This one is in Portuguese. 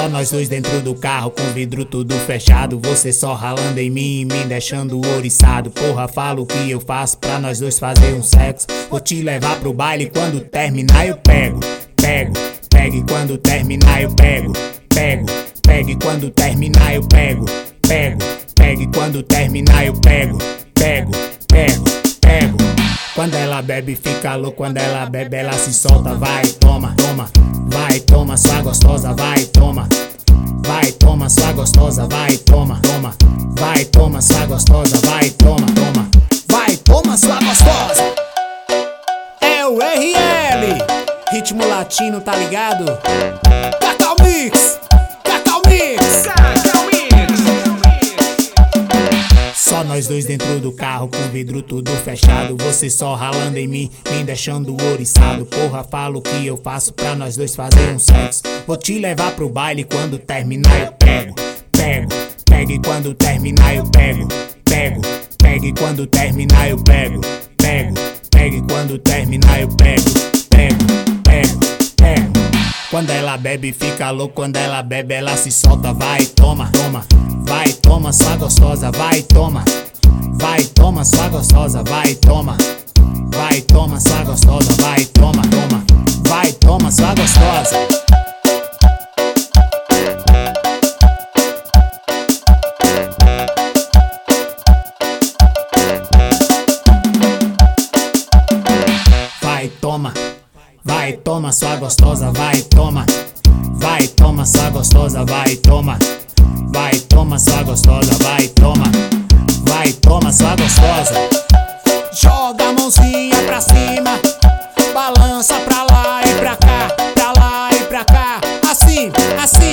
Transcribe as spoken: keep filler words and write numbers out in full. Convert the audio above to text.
Só nós dois dentro do carro, com vidro tudo fechado. Você só ralando em mim e me deixando ouriçado. Porra, falo o que eu faço pra nós dois fazer um sexo. Vou te levar pro baile, quando terminar eu pego. Pego, pegue quando terminar eu pego. Pego, pegue quando terminar eu pego. Pego, pegue quando terminar eu pego. Pego, pego, pego. Quando ela bebe fica louco, quando ela bebe ela se solta. Vai, toma, toma, vai, toma, sua gostosa, vai, toma. Vai, toma, sua gostosa, vai, toma, toma. Vai, toma, sua gostosa, vai, toma, toma. Vai, toma, sua gostosa. É o R L, ritmo latino, tá ligado? Cacau Mix, Cacau Mix, Cacau Mix. Só nós dois dentro do carro, com vidro tudo fechado. Você só ralando em mim, me deixando ouriçado. Porra, falo o que eu faço pra nós dois fazer um sexo. Vou te levar pro baile, quando terminar eu pego. Pego, pegue quando terminar eu pego. Pego, pegue quando terminar eu pego. Pego, pegue quando terminar eu pego. Pego, pego, pego. Quando ela bebe fica louco, quando ela bebe ela se solta. Vai, toma, toma. Vai, toma, sua gostosa, vai, toma. Vai, toma, sua gostosa, vai, toma. Vai, toma, sua gostosa, vai, toma, toma. Vai, toma, sua gostosa. Vai, toma. Vai, toma, sua gostosa, vai, toma. Vai, toma, sua gostosa, vai, toma. Vai, toma, sua gostosa, vai, toma. Vai, toma, sua gostosa. Joga a mãozinha pra cima, balança pra lá e pra cá, pra lá e pra cá. Assim, assim.